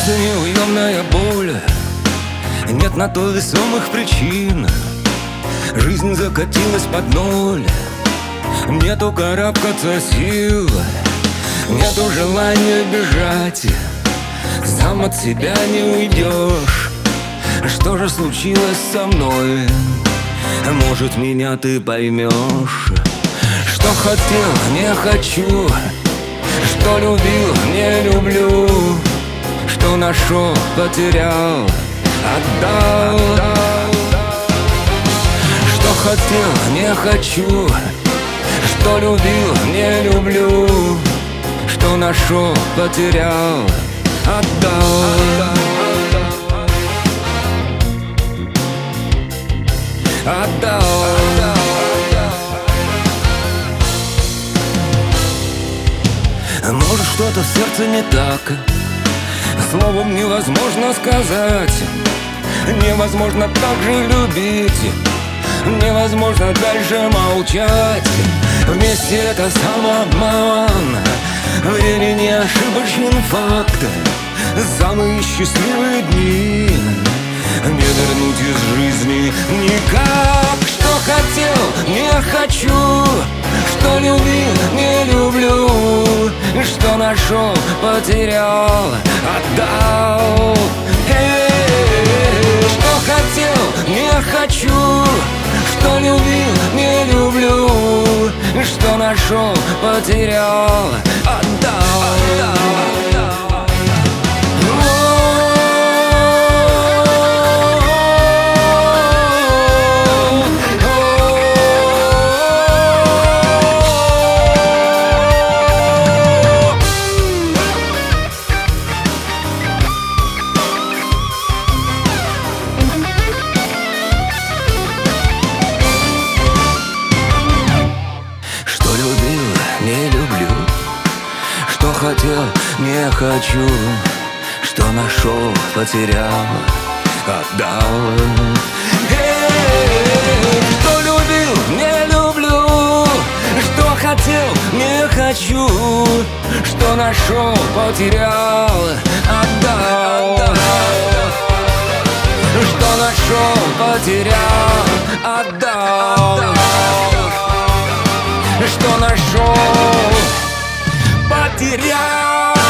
Это неуемная боль, нет на то весомых причин. Жизнь закатилась под ноль, нету карабкаться сил, нету желания бежать, сам от себя не уйдешь. Что же случилось со мной? Может, меня ты поймешь. Что хотел, не хочу, что любил, не люблю, что нашел, потерял, отдал. Что хотел, не хочу, что любил, не люблю, что нашел, потерял, отдал. Отдал. Может, что-то в сердце не так, словом невозможно сказать. Невозможно так же любить, невозможно дальше молчать. Вместе это самообман, времени ошибочен факт. Самые счастливые дни не вернуть из жизни никак. Что хотел, не хочу, что любил, не люблю, что нашел, потерял, отдал. Что хотел, не хочу, что любил, не люблю, что нашел, потерял, отдал. Не люблю, что хотел, не хочу, что нашел, потерял, отдал. Что любил, не люблю, что хотел, не хочу, что нашел, потерял, отдал. Что нашел, потерял, отдал. Что нашел, потерял.